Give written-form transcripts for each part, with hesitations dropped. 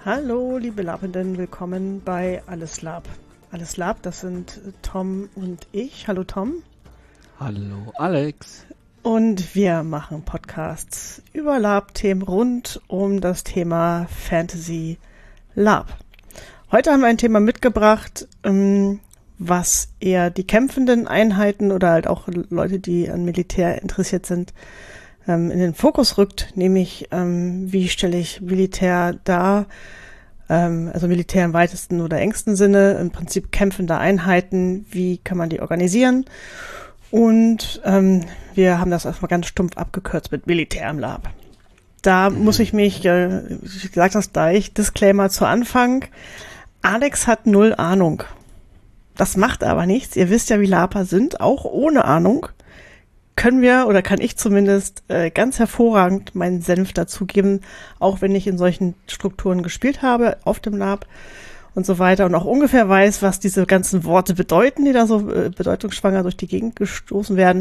Hallo, liebe Labenden, willkommen bei Alles Lab. Alles Lab, das sind Tom und ich. Hallo Tom. Hallo Alex. Und wir machen Podcasts über Lab-Themen rund um das Thema Fantasy Lab. Heute haben wir ein Thema mitgebracht, was eher die kämpfenden Einheiten oder halt auch Leute, die an Militär interessiert sind, in den Fokus rückt, nämlich wie stelle ich Militär dar, also Militär im weitesten oder engsten Sinne, im Prinzip kämpfende Einheiten, wie kann man die organisieren? Und wir haben das erstmal ganz stumpf abgekürzt mit Militär im Lab. Da muss ich mich, ich sage das gleich, Disclaimer zu Anfang, Alex hat 0 Ahnung. Das macht aber nichts, ihr wisst ja, wie Laper sind, auch ohne Ahnung können wir, oder kann ich zumindest ganz hervorragend meinen Senf dazugeben, auch wenn ich in solchen Strukturen gespielt habe, auf dem Lab und so weiter und auch ungefähr weiß, was diese ganzen Worte bedeuten, die da so bedeutungsschwanger durch die Gegend gestoßen werden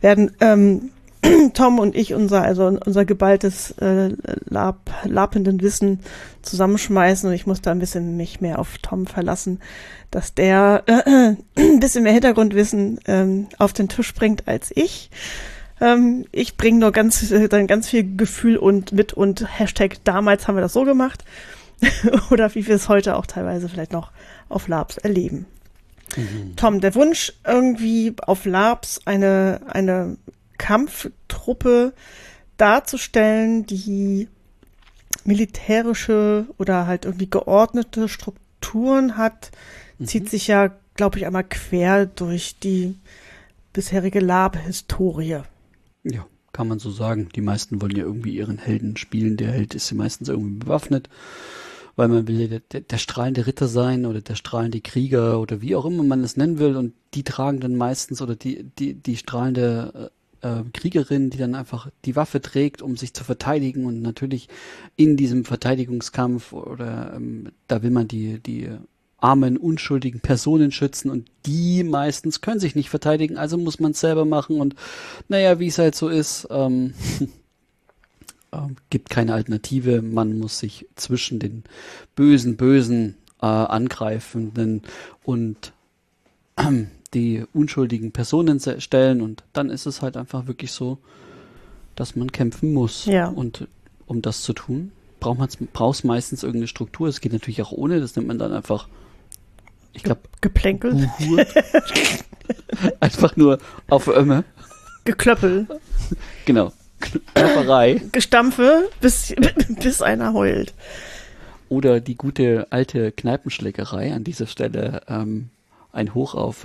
Tom und ich unser geballtes lapenden Wissen zusammenschmeißen und ich muss da ein bisschen mich mehr auf Tom verlassen, dass der ein bisschen mehr Hintergrundwissen auf den Tisch bringt als ich. Ich bringe nur ganz viel Gefühl und Hashtag damals haben wir das so gemacht oder wie wir es heute auch teilweise vielleicht noch auf Labs erleben. Mhm. Tom, der Wunsch irgendwie auf Labs eine Kampftruppe darzustellen, die militärische oder halt irgendwie geordnete Strukturen hat, zieht sich ja, glaube ich, einmal quer durch die bisherige Lab-Historie. Ja, kann man so sagen. Die meisten wollen ja irgendwie ihren Helden spielen. Der Held ist ja meistens irgendwie bewaffnet, weil man will ja der strahlende Ritter sein oder der strahlende Krieger oder wie auch immer man es nennen will. Und die tragen dann meistens oder die strahlende Kriegerin, die dann einfach die Waffe trägt, um sich zu verteidigen und natürlich in diesem Verteidigungskampf oder da will man die armen, unschuldigen Personen schützen und die meistens können sich nicht verteidigen, also muss man es selber machen und naja, wie es halt so ist, gibt keine Alternative, man muss sich zwischen den bösen Angreifenden und die unschuldigen Personen stellen und dann ist es halt einfach wirklich so, dass man kämpfen muss. Ja. Und um das zu tun, brauchst meistens irgendeine Struktur. Es geht natürlich auch ohne, das nennt man dann einfach, ich glaube, Geplänkel. Einfach nur auf Ömme. Geklöppel. Genau. Klopperei. Gestampfe, bis einer heult. Oder die gute alte Kneipenschlägerei an dieser Stelle, ein Hoch auf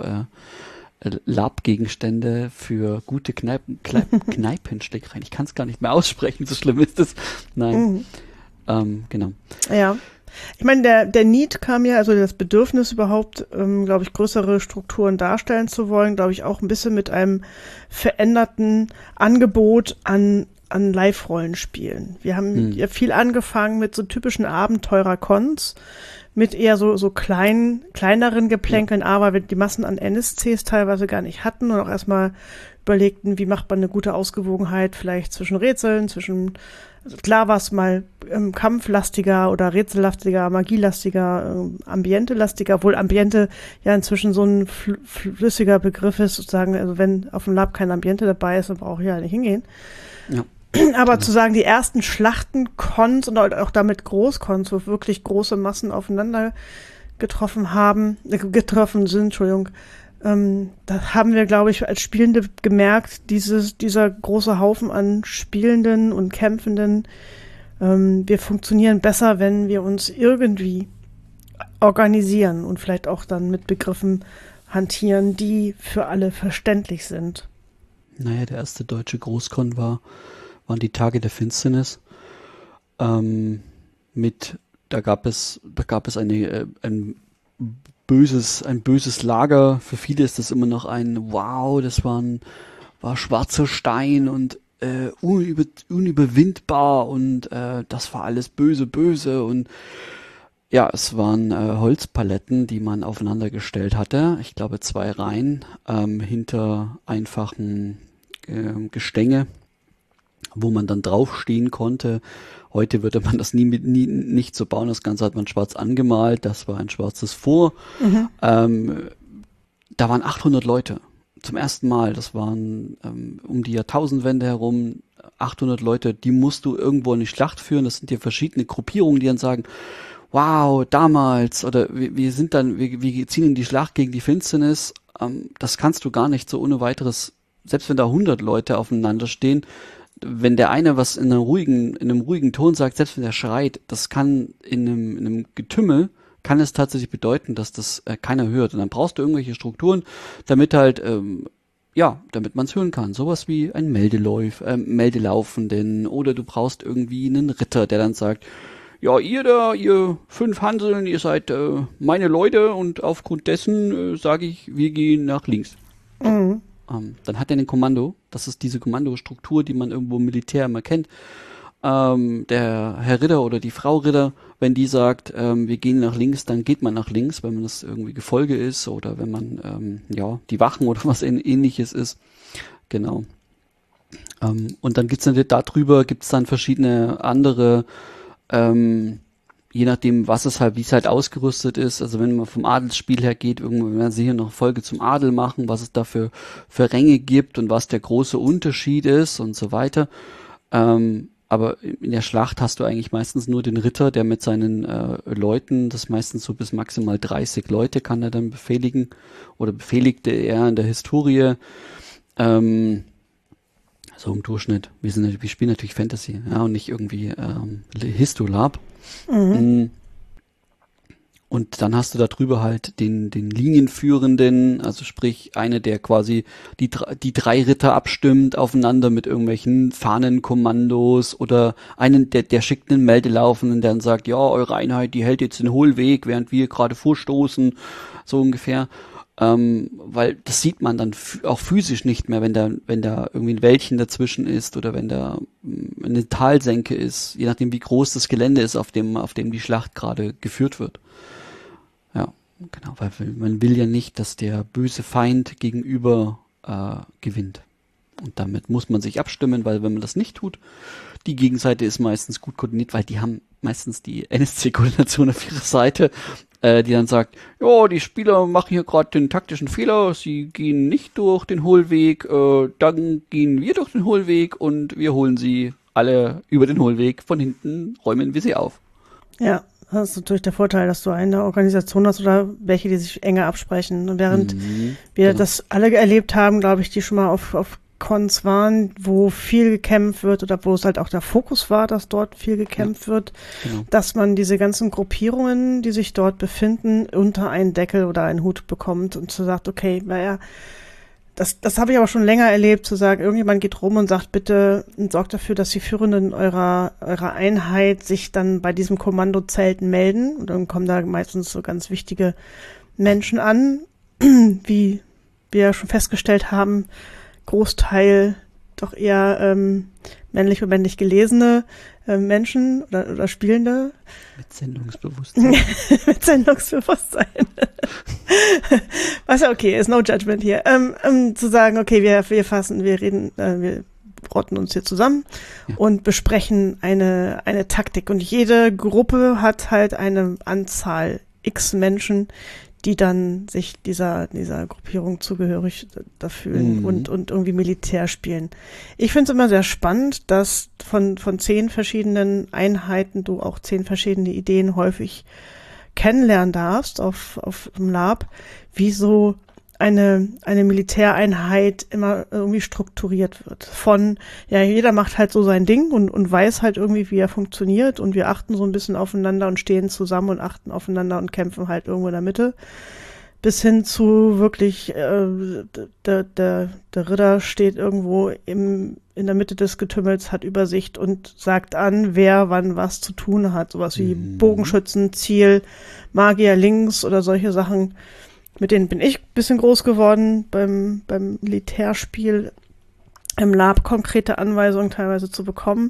Lab-Gegenstände für gute Kneipenschlägereien. Ich kann es gar nicht mehr aussprechen, so schlimm ist es. Nein. Genau. Ja. Ich meine, der Need kam ja, also das Bedürfnis überhaupt, glaube ich, größere Strukturen darstellen zu wollen, glaube ich, auch ein bisschen mit einem veränderten Angebot an Live-Rollenspielen. Wir haben ja viel angefangen mit so typischen Abenteurer-Cons, mit eher so kleineren Geplänkeln, aber die Massen an NSCs teilweise gar nicht hatten und auch erstmal überlegten, wie macht man eine gute Ausgewogenheit vielleicht zwischen Rätseln, also klar war es mal kampflastiger oder rätsellastiger, magielastiger, ambientelastiger, obwohl Ambiente ja inzwischen so ein flüssiger Begriff ist, sozusagen, also wenn auf dem Lab kein Ambiente dabei ist, dann brauche ich ja nicht hingehen. Ja. Aber zu sagen, die ersten Schlachten-Cons und auch damit Großcons, wo wirklich große Massen aufeinander getroffen sind, da haben wir, glaube ich, als Spielende gemerkt, dieser große Haufen an Spielenden und Kämpfenden, wir funktionieren besser, wenn wir uns irgendwie organisieren und vielleicht auch dann mit Begriffen hantieren, die für alle verständlich sind. Naja, der erste deutsche Großcon waren die Tage der Finsternis. Da gab es ein böses Lager. Für viele ist das immer noch das war schwarzer Stein und unüberwindbar und das war alles böse und ja, es waren Holzpaletten, die man aufeinander gestellt hatte. Ich glaube 2 Reihen hinter einfachen Gestänge wo man dann draufstehen konnte. Heute würde man das nicht so bauen. Das Ganze hat man schwarz angemalt. Das war ein schwarzes Fort. Da waren 800 Leute zum ersten Mal. Das waren um die Jahrtausendwende herum 800 Leute. Die musst du irgendwo in die Schlacht führen. Das sind ja verschiedene Gruppierungen, die dann sagen, wow, damals, oder wir ziehen in die Schlacht gegen die Finsternis. Das kannst du gar nicht so ohne weiteres, selbst wenn da 100 Leute aufeinander stehen, wenn der eine was in einem ruhigen Ton sagt, selbst wenn der schreit, das kann in einem Getümmel, kann es tatsächlich bedeuten, dass das keiner hört. Und dann brauchst du irgendwelche Strukturen, damit halt, damit man es hören kann. Sowas wie ein Meldelaufenden, oder du brauchst irgendwie einen Ritter, der dann sagt, ja, ihr 5 Hanseln, ihr seid meine Leute, und aufgrund dessen sage ich, wir gehen nach links. Mhm. Dann hat er ein Kommando. Das ist diese Kommandostruktur, die man irgendwo im Militär immer kennt. Der Herr Ritter oder die Frau Ritter, wenn die sagt, wir gehen nach links, dann geht man nach links, wenn man das irgendwie Gefolge ist oder wenn man die Wachen oder was Ähnliches ist. Genau. Und dann gibt's dann verschiedene andere, je nachdem, wie es halt ausgerüstet ist. Also wenn man vom Adelsspiel her geht, irgendwann werden sie hier noch Folge zum Adel machen, was es da für Ränge gibt und was der große Unterschied ist und so weiter. Aber in der Schlacht hast du eigentlich meistens nur den Ritter, der mit seinen Leuten, das meistens so bis maximal 30 Leute kann er dann befehligen oder befehligte er in der Historie. So im Durchschnitt. Wir spielen natürlich Fantasy, ja, und nicht irgendwie Histolab. Mhm. Und dann hast du da drüber halt den Linienführenden, also sprich eine, der quasi die 3 Ritter abstimmt aufeinander mit irgendwelchen Fahnenkommandos, oder einen, der schickt einen Meldelaufenden, der dann sagt, ja, eure Einheit, die hält jetzt den Hohlweg, während wir gerade vorstoßen, so ungefähr. Weil das sieht man dann auch physisch nicht mehr, wenn da irgendwie ein Wäldchen dazwischen ist oder wenn da eine Talsenke ist, je nachdem wie groß das Gelände ist, auf dem die Schlacht gerade geführt wird. Ja, genau, weil man will ja nicht, dass der böse Feind gegenüber gewinnt. Und damit muss man sich abstimmen, weil wenn man das nicht tut, die Gegenseite ist meistens gut koordiniert, weil die haben meistens die NSC-Koordination auf ihrer Seite, die dann sagt, ja, die Spieler machen hier gerade den taktischen Fehler, sie gehen nicht durch den Hohlweg, dann gehen wir durch den Hohlweg und wir holen sie alle über den Hohlweg, von hinten räumen wir sie auf. Ja, das ist natürlich der Vorteil, dass du eine Organisation hast oder welche, die sich enger absprechen. Und während wir das alle erlebt haben, glaube ich, die schon mal auf Cons waren, wo viel gekämpft wird oder wo es halt auch der Fokus war, dass dort viel gekämpft wird, dass man diese ganzen Gruppierungen, die sich dort befinden, unter einen Deckel oder einen Hut bekommt und so sagt, okay, naja, das habe ich aber schon länger erlebt, zu sagen, irgendjemand geht rum und sagt, bitte sorgt dafür, dass die Führenden eurer Einheit sich dann bei diesem Kommandozelt melden. Und dann kommen da meistens so ganz wichtige Menschen an, wie wir ja schon festgestellt haben, Großteil doch eher männlich und männlich gelesene Menschen oder Spielende. Mit Sendungsbewusstsein. Mit Sendungsbewusstsein. Was ja okay ist, no judgment hier. Zu sagen, okay, wir rotten uns hier zusammen und besprechen eine Taktik. Und jede Gruppe hat halt eine Anzahl X Menschen, die dann sich dieser Gruppierung zugehörig da fühlen und irgendwie Militär spielen. Ich finde es immer sehr spannend, dass von 10 verschiedenen Einheiten du auch 10 verschiedene Ideen häufig kennenlernen darfst auf dem Lab, wie so eine Militäreinheit immer irgendwie strukturiert wird. Von, ja, jeder macht halt so sein Ding und weiß halt irgendwie, wie er funktioniert, und wir achten so ein bisschen aufeinander und stehen zusammen und achten aufeinander und kämpfen halt irgendwo in der Mitte. Bis hin zu wirklich, der Ritter steht irgendwo in der Mitte des Getümmels, hat Übersicht und sagt an, wer wann was zu tun hat. Sowas wie Bogenschützen, Ziel, Magier links oder solche Sachen. Mit denen bin ich ein bisschen groß geworden, beim Militärspiel im Lab konkrete Anweisungen teilweise zu bekommen.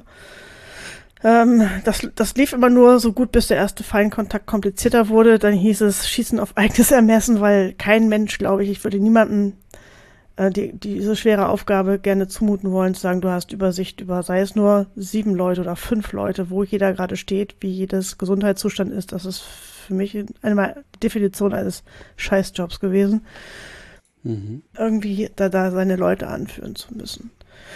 Das lief immer nur so gut, bis der erste Feindkontakt komplizierter wurde. Dann hieß es Schießen auf eigenes Ermessen, weil kein Mensch, glaube ich würde niemandem diese schwere Aufgabe gerne zumuten wollen, zu sagen, du hast Übersicht über, sei es nur 7 Leute oder 5 Leute, wo jeder gerade steht, wie jedes Gesundheitszustand ist. Das ist für mich eine Definition eines Scheißjobs gewesen, irgendwie da seine Leute anführen zu müssen.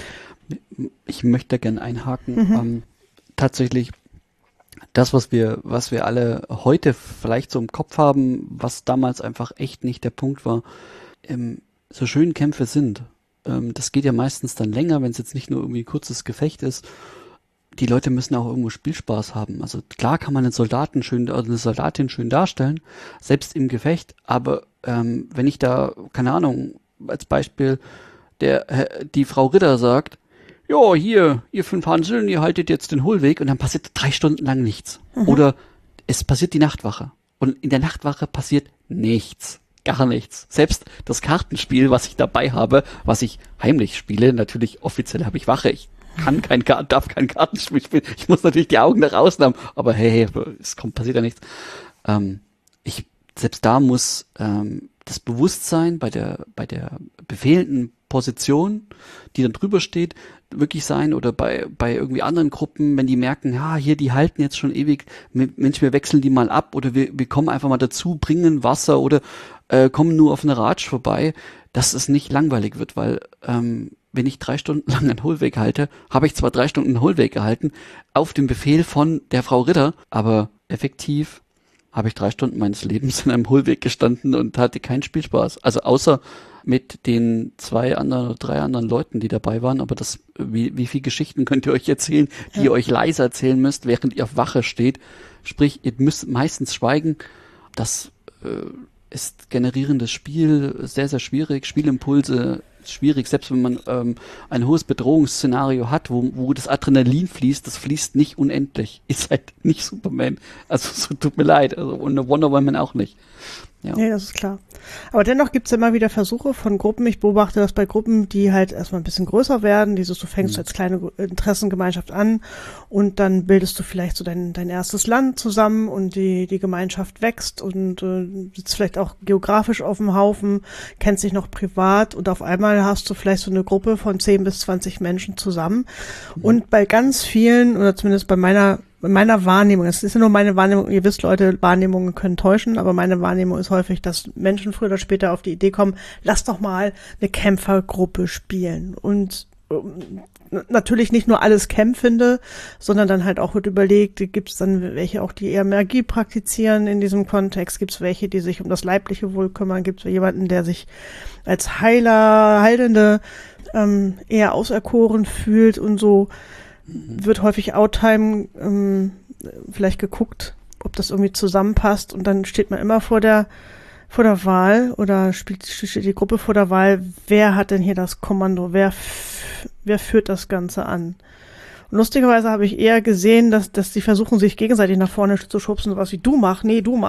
Ich möchte gerne einhaken. Tatsächlich das, was wir alle heute vielleicht so im Kopf haben, was damals einfach echt nicht der Punkt war, so schön Kämpfe sind. Das geht ja meistens dann länger, wenn es jetzt nicht nur irgendwie ein kurzes Gefecht ist. Die Leute müssen auch irgendwo Spielspaß haben. Also klar kann man einen Soldaten eine Soldatin schön darstellen, selbst im Gefecht, aber wenn ich da, keine Ahnung, als Beispiel die Frau Ritter sagt, ja, hier, ihr 5 Hanseln, ihr haltet jetzt den Hohlweg und dann passiert 3 Stunden lang nichts. Oder es passiert die Nachtwache und in der Nachtwache passiert nichts. Gar nichts. Selbst das Kartenspiel, was ich dabei habe, was ich heimlich spiele, natürlich offiziell habe ich Wache, ich darf kein Kartenspiel spielen, ich muss natürlich die Augen nach außen haben, aber hey, passiert ja nichts. Selbst da muss das Bewusstsein bei der befehlenden Position, die dann drüber steht, wirklich sein, oder bei irgendwie anderen Gruppen, wenn die merken, ja, hier, die halten jetzt schon ewig, Mensch, wir wechseln die mal ab, oder wir kommen einfach mal dazu, bringen Wasser oder kommen nur auf eine Ratsch vorbei, dass es nicht langweilig wird, weil wenn ich 3 Stunden lang einen Hohlweg halte, habe ich zwar 3 Stunden einen Hohlweg gehalten, auf dem Befehl von der Frau Ritter, aber effektiv habe ich 3 Stunden meines Lebens in einem Hohlweg gestanden und hatte keinen Spielspaß. Also außer mit den 2 anderen oder 3 anderen Leuten, die dabei waren. Aber wie viele Geschichten könnt ihr euch erzählen, die ihr euch leise erzählen müsst, während ihr auf Wache steht? Sprich, ihr müsst meistens schweigen. Das ist generierendes Spiel, sehr, sehr schwierig. Spielimpulse schwierig, selbst wenn man ein hohes Bedrohungsszenario hat, wo das Adrenalin fließt, das fließt nicht unendlich. Ihr seid nicht Superman. Also so tut mir leid. Also, und Wonder Woman auch nicht. Ja. Nee, das ist klar. Aber dennoch gibt es immer wieder Versuche von Gruppen. Ich beobachte das bei Gruppen, die halt erstmal ein bisschen größer werden. Du fängst als kleine Interessengemeinschaft an und dann bildest du vielleicht so dein erstes Land zusammen und die Gemeinschaft wächst und sitzt vielleicht auch geografisch auf dem Haufen, kennst dich noch privat und auf einmal hast du vielleicht so eine Gruppe von 10 bis 20 Menschen zusammen. Und bei ganz vielen, oder zumindest bei meiner Wahrnehmung, es ist ja nur meine Wahrnehmung, ihr wisst Leute, Wahrnehmungen können täuschen, aber meine Wahrnehmung ist häufig, dass Menschen früher oder später auf die Idee kommen, lass doch mal eine Kämpfergruppe spielen. Und natürlich nicht nur alles Kämpfende, sondern dann halt auch wird überlegt, gibt es dann welche auch, die eher Magie praktizieren in diesem Kontext, gibt es welche, die sich um das leibliche Wohl kümmern, gibt es jemanden, der sich als Heilende eher auserkoren fühlt und so. Wird häufig Outtime vielleicht geguckt, ob das irgendwie zusammenpasst und dann steht man immer vor der Wahl oder steht die Gruppe vor der Wahl, wer hat denn hier das Kommando, wer führt das Ganze an? Und lustigerweise habe ich eher gesehen, dass die versuchen, sich gegenseitig nach vorne zu schubsen, sowas wie du mach,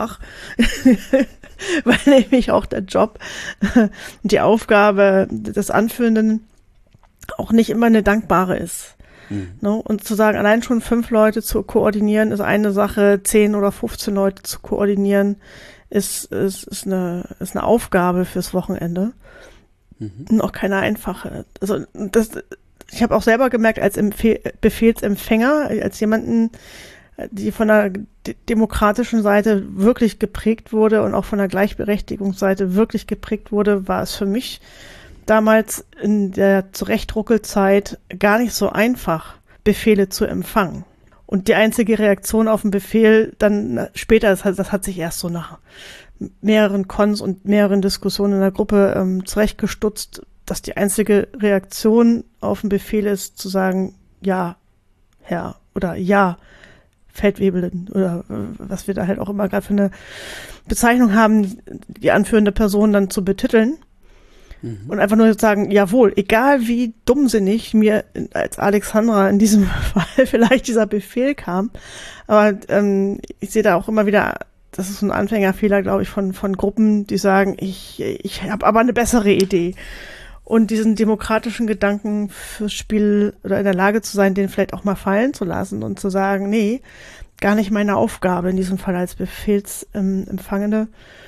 weil nämlich auch der Job und die Aufgabe des Anführenden auch nicht immer eine dankbare ist. No, und zu sagen, allein schon 5 Leute zu koordinieren, ist eine Sache, 10 oder 15 Leute zu koordinieren, ist eine Aufgabe fürs Wochenende. Und auch keine einfache. Also ich habe auch selber gemerkt, als Befehlsempfänger, als jemanden, die von der demokratischen Seite wirklich geprägt wurde und auch von der Gleichberechtigungsseite wirklich geprägt wurde, war es für mich damals in der Zurechtruckelzeit gar nicht so einfach, Befehle zu empfangen. Und die einzige Reaktion auf den Befehl dann später, das hat sich erst so nach mehreren Cons und mehreren Diskussionen in der Gruppe zurechtgestutzt, dass die einzige Reaktion auf den Befehl ist, zu sagen, ja, Herr, oder ja, Feldwebelin, oder was wir da halt auch immer gerade für eine Bezeichnung haben, die anführende Person dann zu betiteln. Und einfach nur sagen, jawohl, egal wie dummsinnig mir als Alexandra in diesem Fall vielleicht dieser Befehl kam, aber ich sehe da auch immer wieder, das ist ein Anfängerfehler, glaube ich, von Gruppen, die sagen, ich habe aber eine bessere Idee. Und diesen demokratischen Gedanken fürs Spiel oder in der Lage zu sein, den vielleicht auch mal fallen zu lassen und zu sagen, nee, gar nicht meine Aufgabe in diesem Fall als Befehlsempfangende.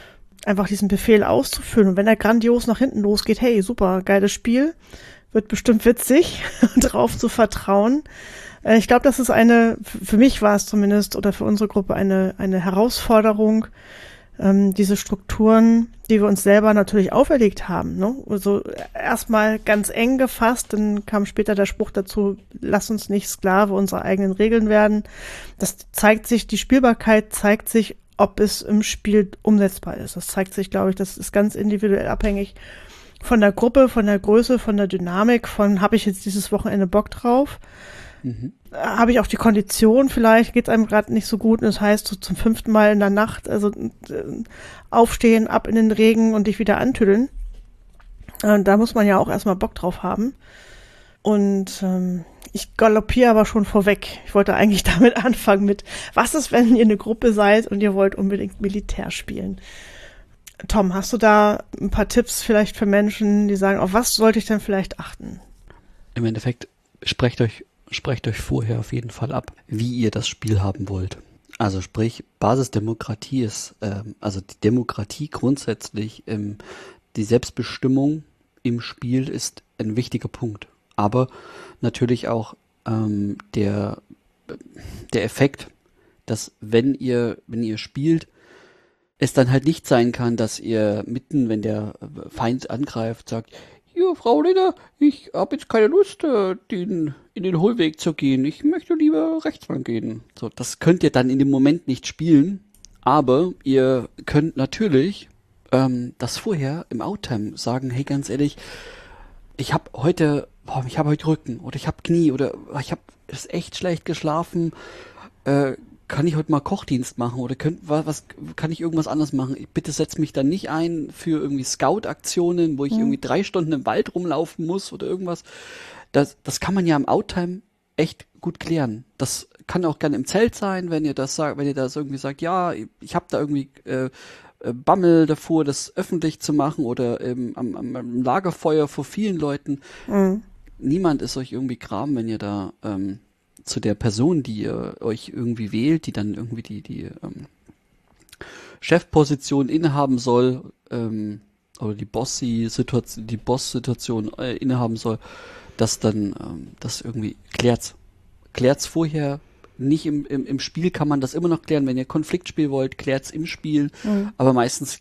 einfach diesen Befehl auszuführen. Und wenn er grandios nach hinten losgeht, hey, super, geiles Spiel, wird bestimmt witzig, drauf zu vertrauen. Ich glaube, das ist für mich war es zumindest, oder für unsere Gruppe eine Herausforderung, diese Strukturen, die wir uns selber natürlich auferlegt haben, ne? Also erstmal ganz eng gefasst, dann kam später der Spruch dazu, lass uns nicht Sklave unserer eigenen Regeln werden. Das zeigt sich, die Spielbarkeit zeigt sich, ob es im Spiel umsetzbar ist. Das zeigt sich, glaube ich, das ist ganz individuell abhängig von der Gruppe, von der Größe, von der Dynamik, habe ich jetzt dieses Wochenende Bock drauf? Habe ich auch die Kondition, vielleicht geht es einem gerade nicht so gut und das heißt so zum 5. Mal in der Nacht, also aufstehen, ab in den Regen und dich wieder antüdeln. Da muss man ja auch erstmal Bock drauf haben. Und ich galoppiere aber schon vorweg. Ich wollte eigentlich damit anfangen mit, was ist, wenn ihr eine Gruppe seid und ihr wollt unbedingt Militär spielen? Tom, hast du da ein paar Tipps vielleicht für Menschen, die sagen, auf was sollte ich denn vielleicht achten? Im Endeffekt, sprecht euch vorher auf jeden Fall ab, wie ihr das Spiel haben wollt. Also sprich, Basisdemokratie ist, also die Demokratie grundsätzlich, die Selbstbestimmung im Spiel ist ein wichtiger Punkt. Aber natürlich auch der Effekt, dass wenn ihr spielt, es dann halt nicht sein kann, dass ihr mitten, wenn der Feind angreift, sagt, hier, Frau Leder, ich habe jetzt keine Lust, in den Hohlweg zu gehen. Ich möchte lieber rechts lang gehen. So, das könnt ihr dann in dem Moment nicht spielen, aber ihr könnt natürlich das vorher im Outtime sagen, hey, ganz ehrlich, ich habe heute Rücken oder ich habe Knie oder ich habe echt schlecht geschlafen. Kann ich heute mal Kochdienst machen oder kann ich irgendwas anderes machen? Bitte setz mich dann nicht ein für irgendwie Scout-Aktionen, wo ich irgendwie 3 Stunden im Wald rumlaufen muss oder irgendwas. Das kann man ja im Outtime echt gut klären. Das kann auch gerne im Zelt sein, wenn ihr das irgendwie sagt, ja, ich habe da irgendwie Bammel davor, das öffentlich zu machen oder am Lagerfeuer vor vielen Leuten. Niemand ist euch irgendwie gram, wenn ihr da zu der Person, die ihr euch irgendwie wählt, die dann irgendwie die Chefposition innehaben soll, oder die Boss-Situation innehaben soll, dass dann das irgendwie klärt's vorher. Nicht im Spiel kann man das immer noch klären. Wenn ihr Konfliktspiel wollt, klärt's im Spiel. Aber meistens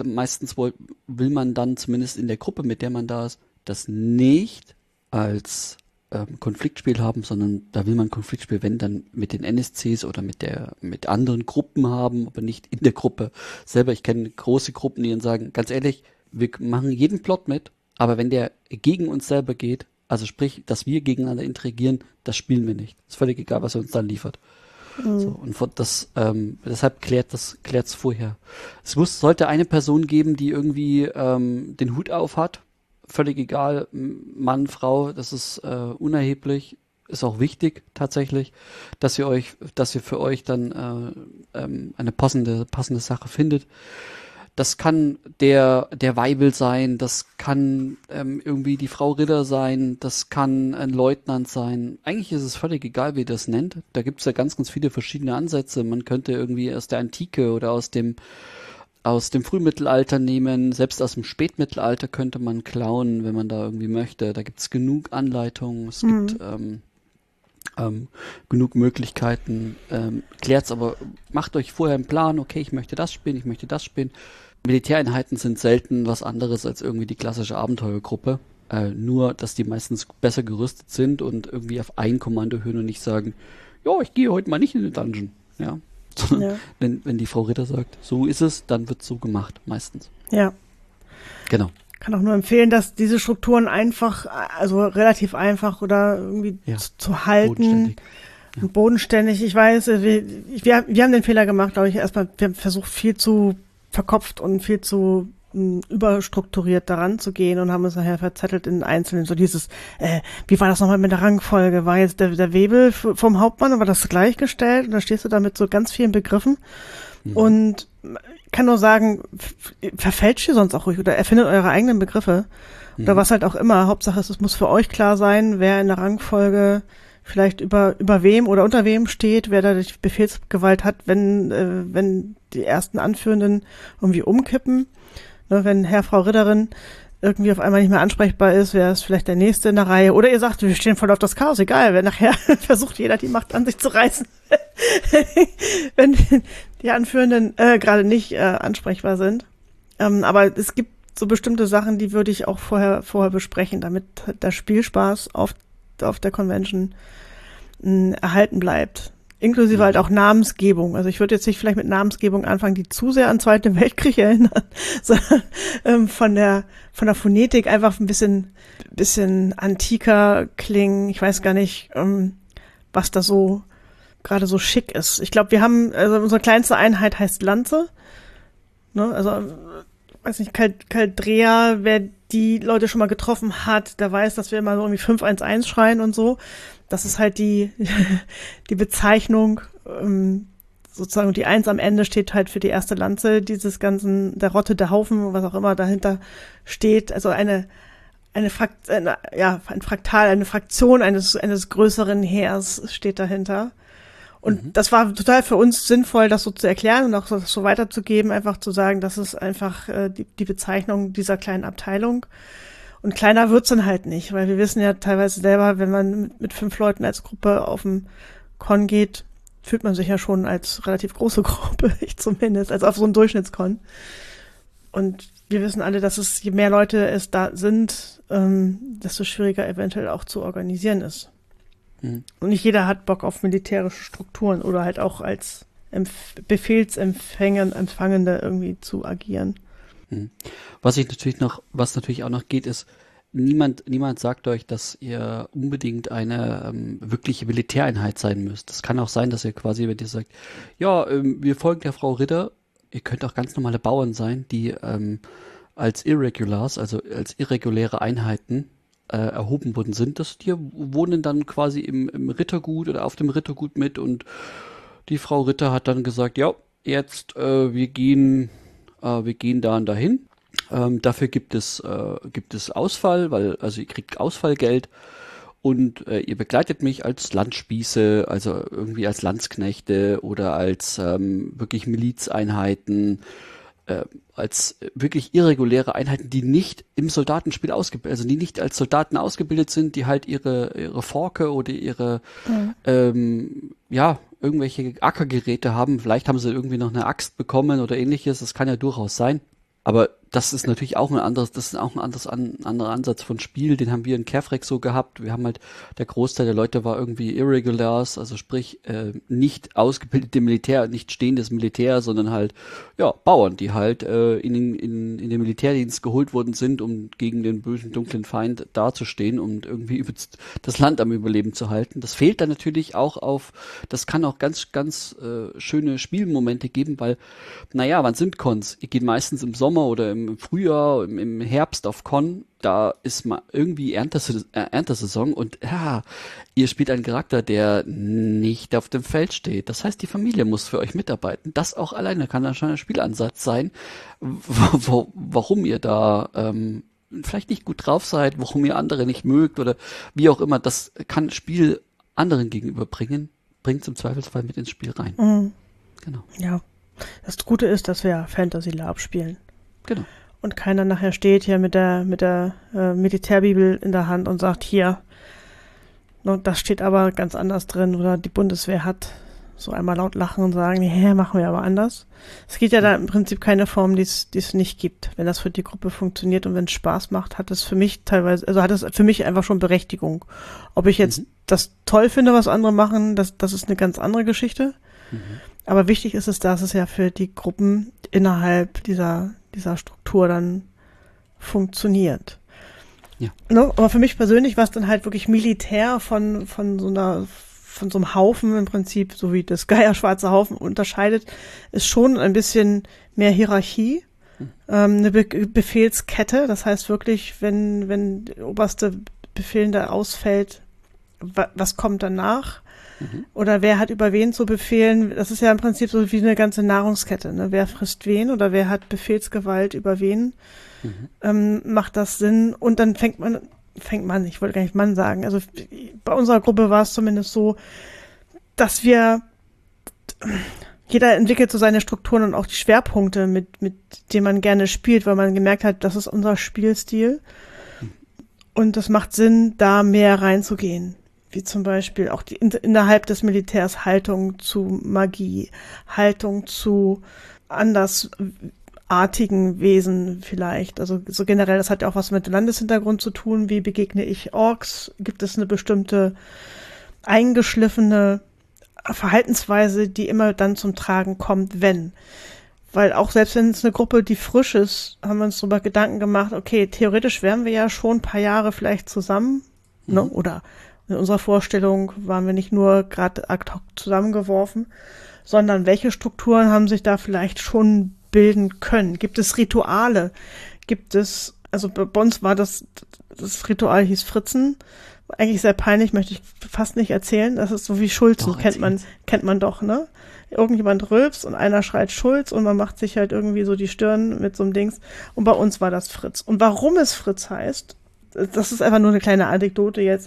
will man dann zumindest in der Gruppe, mit der man da ist, das nicht als Konfliktspiel haben, sondern da will man Konfliktspiel, wenn dann mit den NSCs oder mit anderen Gruppen haben, aber nicht in der Gruppe selber. Ich kenne große Gruppen, die dann sagen, ganz ehrlich, wir machen jeden Plot mit, aber wenn der gegen uns selber geht, also sprich, dass wir gegeneinander interagieren, das spielen wir nicht. Ist völlig egal, was er uns dann liefert. So, und deshalb klärt's vorher. Sollte eine Person geben, die irgendwie den Hut auf hat, völlig egal, Mann, Frau, das ist unerheblich, ist auch wichtig tatsächlich, dass ihr für euch dann eine passende Sache findet. Das kann der Weibel sein, das kann irgendwie die Frau Ritter sein, das kann ein Leutnant sein. Eigentlich ist es völlig egal, wie ihr das nennt. Da gibt es ja ganz, ganz viele verschiedene Ansätze. Man könnte irgendwie aus der Antike oder aus dem Frühmittelalter nehmen, selbst aus dem Spätmittelalter könnte man klauen, wenn man da irgendwie möchte. Da gibt es genug Anleitungen, es gibt genug Möglichkeiten. Klärt's aber, macht euch vorher einen Plan, okay, ich möchte das spielen. Militäreinheiten sind selten was anderes als irgendwie die klassische Abenteuergruppe. Nur, dass die meistens besser gerüstet sind und irgendwie auf ein Kommando hören und nicht sagen, ja, ich gehe heute mal nicht in den Dungeon. Ja. Ja. Wenn die Frau Ritter sagt, so ist es, dann wird so gemacht, meistens. Ja. Genau. Kann auch nur empfehlen, dass diese Strukturen also relativ einfach oder irgendwie zu halten. Bodenständig. Ich weiß, wir haben den Fehler gemacht, glaube ich, wir haben versucht, viel zu verkopft und viel zu überstrukturiert daran zu gehen und haben uns nachher verzettelt in Einzelnen. So dieses, wie war das nochmal mit der Rangfolge? War jetzt der Webel vom Hauptmann, war das gleichgestellt? Und da stehst du da mit so ganz vielen Begriffen. Und ich kann nur sagen, verfälscht ihr sonst auch ruhig oder erfindet eure eigenen Begriffe. Oder was halt auch immer. Hauptsache, es muss für euch klar sein, wer in der Rangfolge vielleicht über wem oder unter wem steht, wer da die Befehlsgewalt hat, wenn die ersten Anführenden irgendwie umkippen. Ne, wenn Herr, Frau Ritterin irgendwie auf einmal nicht mehr ansprechbar ist, wäre es vielleicht der Nächste in der Reihe. Oder ihr sagt, wir stehen voll auf das Chaos, egal, wenn nachher versucht jeder die Macht an sich zu reißen. Wenn die Anführenden gerade nicht ansprechbar sind. Aber es gibt so bestimmte Sachen, die würde ich auch vorher besprechen, damit der Spielspaß auf der Convention erhalten bleibt. Inklusive halt auch Namensgebung. Also ich würde jetzt nicht vielleicht mit Namensgebung anfangen, die zu sehr an Zweiten Weltkrieg erinnern, sondern von der Phonetik einfach ein bisschen antiker klingen. Ich weiß gar nicht, was da so gerade so schick ist. Ich glaube, wir haben, also unsere kleinste Einheit heißt Lanze. Ne? Also, weiß nicht, Caldrea, wer die Leute schon mal getroffen hat, der weiß, dass wir immer so irgendwie 511 schreien und so. Das ist halt die Bezeichnung, sozusagen, und die 1 am Ende steht halt für die erste Lanze dieses ganzen, der Rotte, der Haufen, was auch immer dahinter steht. Also ein Fraktal, eine Fraktion eines größeren Heers steht dahinter. Und das war total für uns sinnvoll, das so zu erklären und auch so weiterzugeben, einfach zu sagen, das ist einfach die Bezeichnung dieser kleinen Abteilung. Und kleiner wird's dann halt nicht, weil wir wissen ja teilweise selber, wenn man mit 5 Leuten als Gruppe auf dem Con geht, fühlt man sich ja schon als relativ große Gruppe, ich zumindest, als auf so einem Durchschnittskon. Und wir wissen alle, dass es, je mehr Leute es da sind, desto schwieriger eventuell auch zu organisieren ist. Und nicht jeder hat Bock auf militärische Strukturen oder halt auch als Empfangende irgendwie zu agieren. Was natürlich auch noch geht, ist, niemand sagt euch, dass ihr unbedingt eine wirkliche Militäreinheit sein müsst. Es kann auch sein, dass ihr quasi, wenn ihr sagt, ja, wir folgen der Frau Ritter, ihr könnt auch ganz normale Bauern sein, die als Irregulars, also als irreguläre Einheiten erhoben worden sind, dass die wohnen dann quasi im Rittergut oder auf dem Rittergut mit, und die Frau Ritter hat dann gesagt, ja, jetzt wir gehen da und dahin. Dafür gibt es Ausfall, also ihr kriegt Ausfallgeld, und ihr begleitet mich als Landspieße, also irgendwie als Landsknechte oder als wirklich Milizeinheiten, als wirklich irreguläre Einheiten, die nicht im Soldatenspiel also die nicht als Soldaten ausgebildet sind, die halt ihre Forke oder ihre irgendwelche Ackergeräte haben. Vielleicht haben sie irgendwie noch eine Axt bekommen oder ähnliches. Das kann ja durchaus sein. Aber das ist natürlich auch ein anderer Ansatz von Spiel. Den haben wir in Kefrek so gehabt. Wir haben halt, der Großteil der Leute war irgendwie Irregulars, also sprich nicht ausgebildete Militär, nicht stehendes Militär, sondern halt Bauern, die halt in den Militärdienst geholt worden sind, um gegen den bösen dunklen Feind dazustehen und irgendwie das Land am Überleben zu halten. Das fehlt dann natürlich auch das kann auch ganz, ganz schöne Spielmomente geben, weil, wann sind Cons? Ihr geht meistens im Sommer oder im Frühjahr, im Herbst auf Con, da ist mal irgendwie Erntesaison, und ihr spielt einen Charakter, der nicht auf dem Feld steht. Das heißt, die Familie muss für euch mitarbeiten. Das auch alleine kann dann schon ein Spielansatz sein, warum ihr da vielleicht nicht gut drauf seid, warum ihr andere nicht mögt oder wie auch immer. Das kann Spiel anderen gegenüber bringen, bringt es im Zweifelsfall mit ins Spiel rein. Mhm. Genau. Ja. Das Gute ist, dass wir Fantasy Lab spielen. Genau. Und keiner nachher steht hier mit der Militärbibel in der Hand und sagt, hier, das steht aber ganz anders drin, oder die Bundeswehr hat so einmal laut lachen und sagen, nee, machen wir aber anders. Es gibt ja da im Prinzip keine Form, die es nicht gibt. Wenn das für die Gruppe funktioniert und wenn es Spaß macht, hat es für mich einfach schon Berechtigung. Ob ich jetzt das toll finde, was andere machen, das ist eine ganz andere Geschichte. Aber wichtig ist es, dass es ja für die Gruppen innerhalb dieser Struktur dann funktioniert. Ja. No, aber für mich persönlich, was dann halt wirklich militär von so einem Haufen im Prinzip, so wie das Geier-schwarze Haufen unterscheidet, ist schon ein bisschen mehr Hierarchie, eine Befehlskette. Das heißt wirklich, wenn der oberste Befehlende ausfällt, was kommt danach? Oder wer hat über wen zu befehlen? Das ist ja im Prinzip so wie eine ganze Nahrungskette. Ne? Wer frisst wen oder wer hat Befehlsgewalt über wen? Macht das Sinn? Und dann fängt man fängt Mann, ich wollte gar nicht Mann sagen, also bei unserer Gruppe war es zumindest so, dass jeder entwickelt so seine Strukturen und auch die Schwerpunkte, mit denen man gerne spielt, weil man gemerkt hat, das ist unser Spielstil und es macht Sinn, da mehr reinzugehen. Wie zum Beispiel auch innerhalb des Militärs Haltung zu Magie, Haltung zu andersartigen Wesen vielleicht. Also so generell, das hat ja auch was mit Landeshintergrund zu tun. Wie begegne ich Orks? Gibt es eine bestimmte eingeschliffene Verhaltensweise, die immer dann zum Tragen kommt, wenn? Weil auch selbst wenn es eine Gruppe, die frisch ist, haben wir uns darüber Gedanken gemacht, okay, theoretisch wären wir ja schon ein paar Jahre vielleicht zusammen, ne? Oder in unserer Vorstellung waren wir nicht nur gerade ad hoc zusammengeworfen, sondern welche Strukturen haben sich da vielleicht schon bilden können? Gibt es Rituale? Also bei uns war das Ritual hieß Fritzen. Eigentlich sehr peinlich, möchte ich fast nicht erzählen. Das ist so wie Schulzen, kennt man doch, ne? Irgendjemand rülpst und einer schreit Schulz und man macht sich halt irgendwie so die Stirn mit so einem Dings. Und bei uns war das Fritz. Und warum es Fritz heißt, das ist einfach nur eine kleine Anekdote jetzt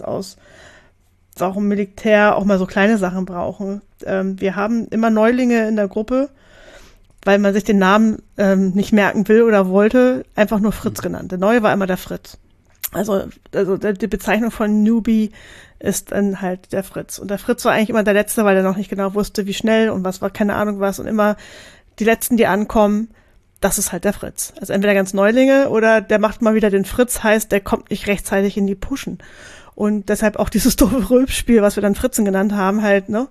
warum Militär auch mal so kleine Sachen brauchen. Wir haben immer Neulinge in der Gruppe, weil man sich den Namen nicht merken will oder wollte, einfach nur Fritz genannt. Der Neue war immer der Fritz. Also die Bezeichnung von Newbie ist dann halt der Fritz. Und der Fritz war eigentlich immer der Letzte, weil er noch nicht genau wusste, wie schnell und was war, keine Ahnung was. Und immer die Letzten, die ankommen, das ist halt der Fritz. Also entweder ganz Neulinge oder der macht mal wieder den Fritz, heißt, der kommt nicht rechtzeitig in die Pushen. Und deshalb auch dieses doofe Rülpsspiel, was wir dann Fritzen genannt haben, halt, ne?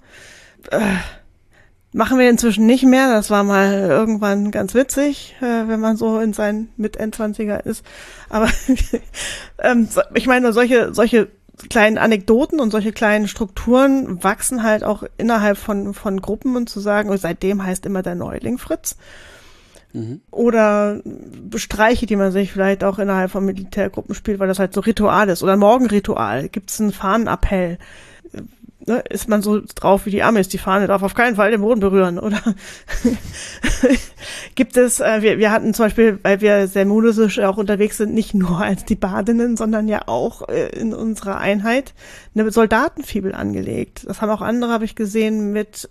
Machen wir inzwischen nicht mehr. Das war mal irgendwann ganz witzig, wenn man so in seinen Mit-Endzwanziger ist. Aber ich meine, solche kleinen Anekdoten und solche kleinen Strukturen wachsen halt auch innerhalb von Gruppen und zu sagen, und seitdem heißt immer der Neuling Fritz. Oder Streiche, die man sich vielleicht auch innerhalb von Militärgruppen spielt, weil das halt so Ritual ist. Oder ein Morgenritual. Gibt es einen Fahnenappell? Ne, ist man so drauf wie die Amis, die Fahne darf auf keinen Fall den Boden berühren, oder? Gibt es, wir hatten zum Beispiel, weil wir sehr modisch auch unterwegs sind, nicht nur als die Badinnen, sondern ja auch in unserer Einheit eine Soldatenfibel angelegt. Das haben auch andere, habe ich gesehen, mit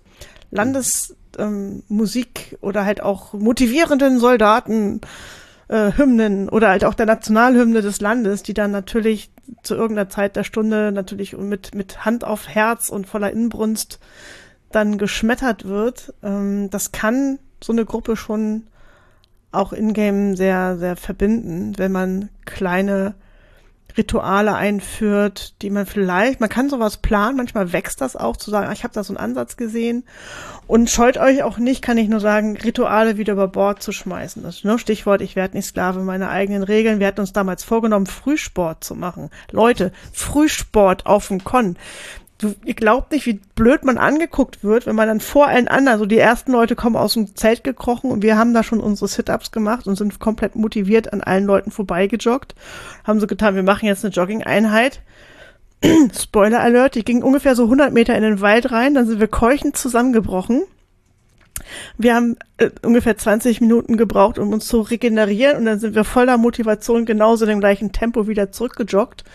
Musik oder halt auch motivierenden Soldaten, Hymnen oder halt auch der Nationalhymne des Landes, die dann natürlich zu irgendeiner Zeit der Stunde natürlich mit Hand auf Herz und voller Inbrunst dann geschmettert wird. Das kann so eine Gruppe schon auch in-game sehr, sehr verbinden, wenn man kleine Rituale einführt, die man kann sowas planen, manchmal wächst das auch, zu sagen, ich habe da so einen Ansatz gesehen und scheut euch auch nicht, kann ich nur sagen, Rituale wieder über Bord zu schmeißen. Das ist, ne, Stichwort, ich werde nicht Sklave meiner eigenen Regeln. Wir hatten uns damals vorgenommen, Frühsport zu machen. Leute, Frühsport auf dem Con. Ihr glaubt nicht, wie blöd man angeguckt wird, wenn man dann vor allen anderen, so die ersten Leute kommen aus dem Zelt gekrochen und wir haben da schon unsere Sit-Ups gemacht und sind komplett motiviert an allen Leuten vorbeigejoggt. Haben so getan, wir machen jetzt eine Jogging-Einheit. Spoiler Alert, die ging ungefähr so 100 Meter in den Wald rein, dann sind wir keuchend zusammengebrochen. Wir haben ungefähr 20 Minuten gebraucht, um uns zu regenerieren und dann sind wir voller Motivation genauso in dem gleichen Tempo wieder zurückgejoggt.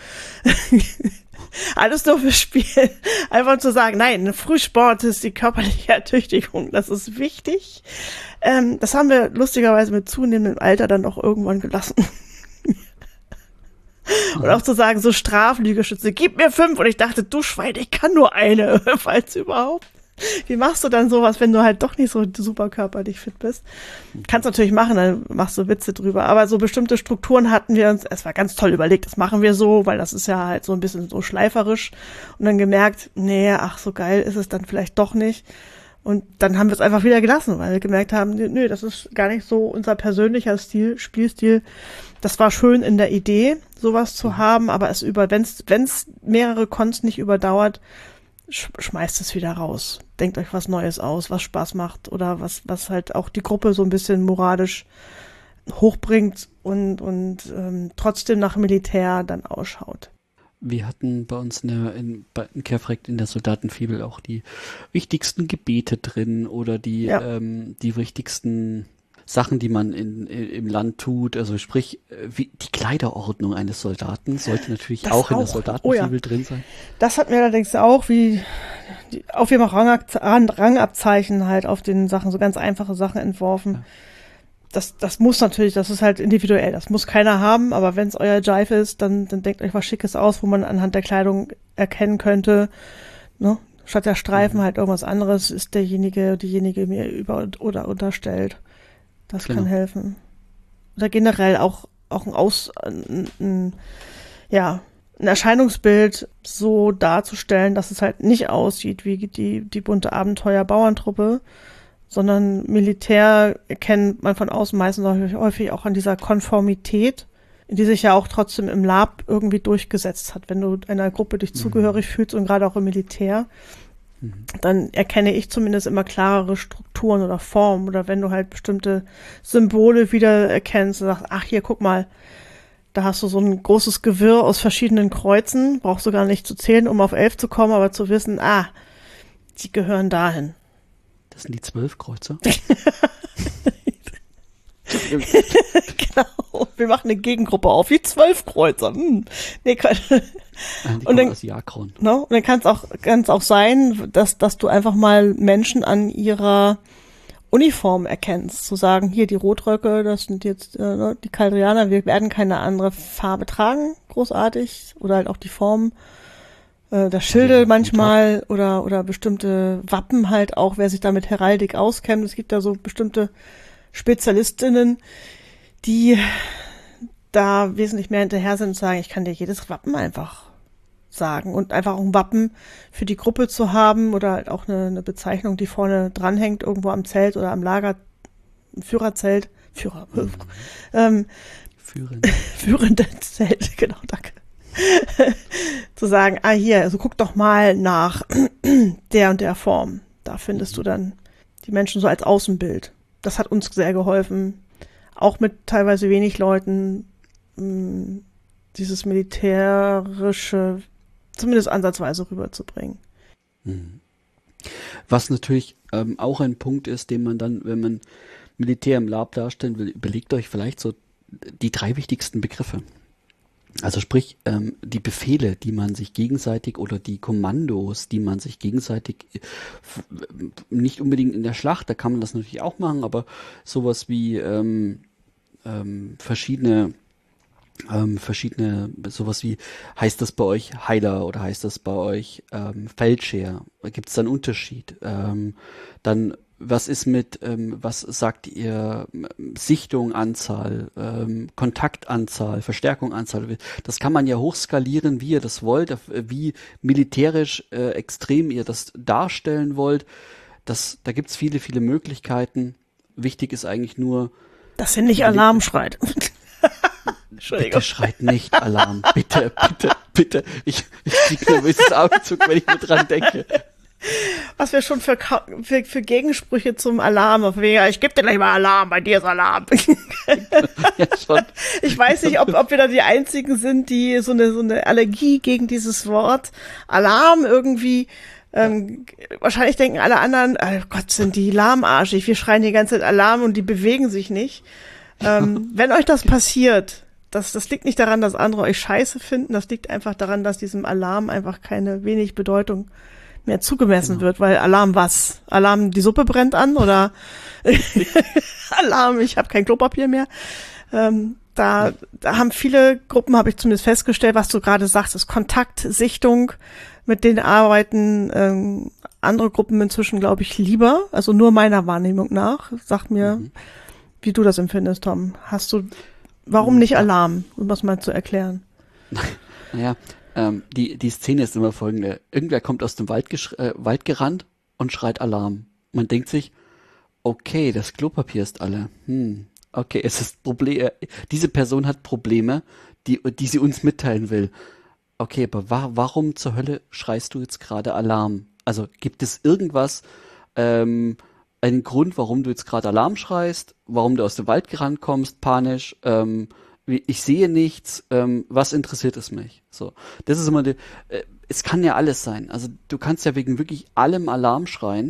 Alles nur fürs Spiel. Einfach zu sagen, nein, Frühsport ist die körperliche Ertüchtigung, das ist wichtig. Das haben wir lustigerweise mit zunehmendem Alter dann auch irgendwann gelassen. Und auch zu sagen, so Strafliegestütze, gib mir 5. Und ich dachte, du Schwein, ich kann nur eine, falls überhaupt. Wie machst du dann sowas, wenn du halt doch nicht so super körperlich fit bist? Kannst natürlich machen, dann machst du Witze drüber. Aber so bestimmte Strukturen hatten wir uns, es war ganz toll überlegt, das machen wir so, weil das ist ja halt so ein bisschen so schleiferisch. Und dann gemerkt, nee, ach, so geil ist es dann vielleicht doch nicht. Und dann haben wir es einfach wieder gelassen, weil wir gemerkt haben, nö, das ist gar nicht so unser persönlicher Spielstil. Das war schön in der Idee, sowas zu haben, aber wenn's mehrere Cons nicht überdauert, schmeißt es wieder raus. Denkt euch was Neues aus, was Spaß macht oder was halt auch die Gruppe so ein bisschen moralisch hochbringt und trotzdem nach Militär dann ausschaut. Wir hatten bei uns in Kerfrekt in der Soldatenfibel auch die wichtigsten Gebete drin oder die wichtigsten Sachen, die man im Land tut, also sprich, wie die Kleiderordnung eines Soldaten sollte natürlich Das auch in der auch. Soldatenfibel drin sein. Das hat mir allerdings auch auf jedem Rangabzeichen halt auf den Sachen, so ganz einfache Sachen entworfen. Ja. Das muss natürlich, das ist halt individuell, das muss keiner haben, aber wenn es euer Jive ist, dann denkt euch was Schickes aus, wo man anhand der Kleidung erkennen könnte, ne? Statt der Streifen halt irgendwas anderes ist diejenige mir über oder unterstellt. Das kann helfen. Oder generell auch ein Erscheinungsbild so darzustellen, dass es halt nicht aussieht wie die bunte Abenteuer-Bauerntruppe, sondern Militär erkennt man von außen meistens häufig auch an dieser Konformität, die sich ja auch trotzdem im Lab irgendwie durchgesetzt hat. Wenn du einer Gruppe dich zugehörig fühlst und gerade auch im Militär, dann erkenne ich zumindest immer klarere Strukturen oder Formen. Oder wenn du halt bestimmte Symbole wieder erkennst und sagst, ach hier, guck mal, da hast du so ein großes Gewirr aus verschiedenen Kreuzen, brauchst du gar nicht zu zählen, um auf 11 zu kommen, aber zu wissen, die gehören dahin. Das sind die 12 Kreuzer. Genau, wir machen eine Gegengruppe auf, wie 12 Kreuzer. Nee, Quatsch. Die kommen aus Jakron. No? Und dann kann es auch sein, dass du einfach mal Menschen an ihrer Uniform erkennst. Zu sagen, hier die Rotröcke, das sind jetzt die Kaldrianer, wir werden keine andere Farbe tragen, großartig. Oder halt auch die Form der Schilde manchmal oder bestimmte Wappen halt auch, wer sich da mit Heraldik auskennt. Es gibt da so bestimmte Spezialistinnen, die da wesentlich mehr hinterher sind und sagen, ich kann dir jedes Wappen einfach sagen und einfach auch ein Wappen für die Gruppe zu haben oder halt auch eine Bezeichnung, die vorne dranhängt, irgendwo am Zelt oder am Lager, ein Führerzelt, führende Zelt, genau, danke. Zu sagen, hier, also guck doch mal nach der und der Form. Da findest du dann die Menschen so als Außenbild. Das hat uns sehr geholfen, auch mit teilweise wenig Leuten, dieses Militärische zumindest ansatzweise rüberzubringen. Was natürlich auch ein Punkt ist, den man dann, wenn man Militär im Lab darstellen will, überlegt euch vielleicht so die 3 wichtigsten Begriffe. Also sprich, die Befehle, die man sich gegenseitig oder die Kommandos, die man sich gegenseitig nicht unbedingt in der Schlacht, da kann man das natürlich auch machen, aber sowas wie verschiedene, sowas wie, heißt das bei euch Heiler oder heißt das bei euch Feldscheer? Gibt es da einen Unterschied? Dann was ist mit, was sagt ihr, Sichtung, Anzahl, Kontaktanzahl, Verstärkung, Anzahl? Das kann man ja hochskalieren, wie ihr das wollt, wie militärisch extrem ihr das darstellen wollt. Da gibt's viele, viele Möglichkeiten. Wichtig ist eigentlich nur, dass ihr nicht Alarm schreit. Bitte schreit nicht Alarm. Bitte, bitte, bitte. Ich kriege nervöses Augenzug, wenn ich nur dran denke. Was wir schon für Gegensprüche zum Alarm, ich gebe dir gleich mal Alarm, bei dir ist Alarm. Ja, schon. Ich weiß nicht, ob wir da die Einzigen sind, die so eine Allergie gegen dieses Wort Alarm irgendwie, wahrscheinlich denken alle anderen, oh Gott, sind die lahmarschig, wir schreien die ganze Zeit Alarm und die bewegen sich nicht. Wenn euch das passiert, das liegt nicht daran, dass andere euch scheiße finden, das liegt einfach daran, dass diesem Alarm einfach keine wenig Bedeutung mehr zugemessen wird, weil Alarm was? Alarm, die Suppe brennt an oder Alarm, ich habe kein Klopapier mehr. Da haben viele Gruppen, habe ich zumindest festgestellt, was du gerade sagst, ist Kontakt, Sichtung, mit denen arbeiten andere Gruppen inzwischen, glaube ich, lieber, also nur meiner Wahrnehmung nach. Sag mir, wie du das empfindest, Tom. Warum nicht Alarm, um das mal zu erklären? Naja, die Szene ist immer folgende. Irgendwer kommt aus dem Wald gerannt und schreit Alarm. Man denkt sich, okay, das Klopapier ist alle. Okay, es ist diese Person hat Probleme, die sie uns mitteilen will. Okay, aber warum zur Hölle schreist du jetzt gerade Alarm? Also gibt es irgendwas, einen Grund, warum du jetzt gerade Alarm schreist, warum du aus dem Wald gerannt kommst, panisch, ich sehe nichts, was interessiert es mich? So, das ist immer es kann ja alles sein. Also du kannst ja wegen wirklich allem Alarm schreien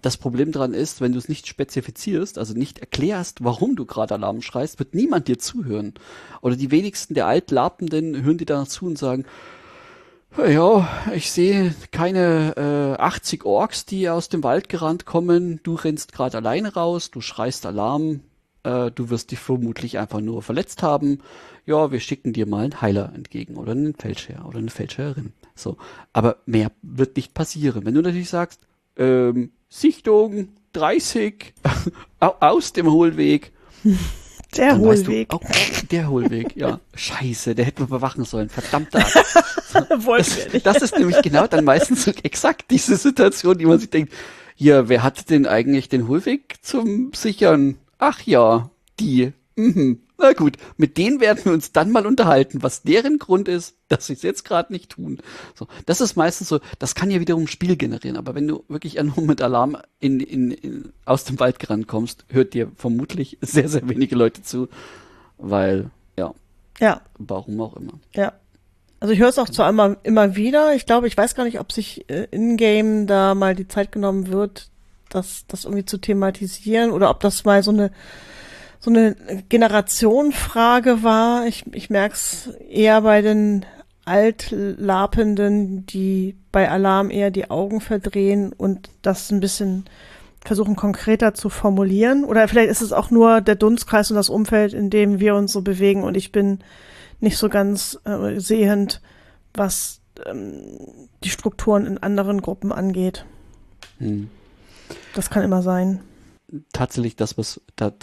Das Problem daran ist, wenn du es nicht spezifizierst, also nicht erklärst, warum du gerade Alarm schreist, wird niemand dir zuhören. Oder die wenigsten der Altlapenden hören dir danach zu und sagen, ja, ich sehe keine 80 Orks, die aus dem Wald gerannt kommen. Du rennst gerade alleine raus, du schreist Alarm, du wirst dich vermutlich einfach nur verletzt haben. Ja, wir schicken dir mal einen Heiler entgegen oder einen Feldherr oder eine Feldherrin. So, aber mehr wird nicht passieren. Wenn du natürlich sagst, Sichtung 30 aus dem Hohlweg. Der Hohlweg. Der Hohlweg, ja. Scheiße, der hätte man bewachen sollen. Verdammter. Das ist nämlich genau dann meistens so exakt diese Situation, die man sich denkt, ja, wer hatte denn eigentlich den Hohlweg zum Sichern? Ach ja, die. Na gut, mit denen werden wir uns dann mal unterhalten, was deren Grund ist, dass sie es jetzt gerade nicht tun. So, das ist meistens so, das kann ja wiederum Spiel generieren, aber wenn du wirklich nur mit Alarm aus dem Wald gerannt kommst, hört dir vermutlich sehr, sehr wenige Leute zu, weil, ja, warum auch immer. Ja. Also ich höre es auch zwar immer wieder, ich glaube, ich weiß gar nicht, ob sich in-game da mal die Zeit genommen wird, das irgendwie zu thematisieren oder ob das mal so eine Generationenfrage war. Ich merke es eher bei den Altlapenden, die bei Alarm eher die Augen verdrehen und das ein bisschen versuchen konkreter zu formulieren. Oder vielleicht ist es auch nur der Dunstkreis und das Umfeld, in dem wir uns so bewegen und ich bin nicht so ganz sehend, was die Strukturen in anderen Gruppen angeht. Das kann immer sein. Tatsächlich das, was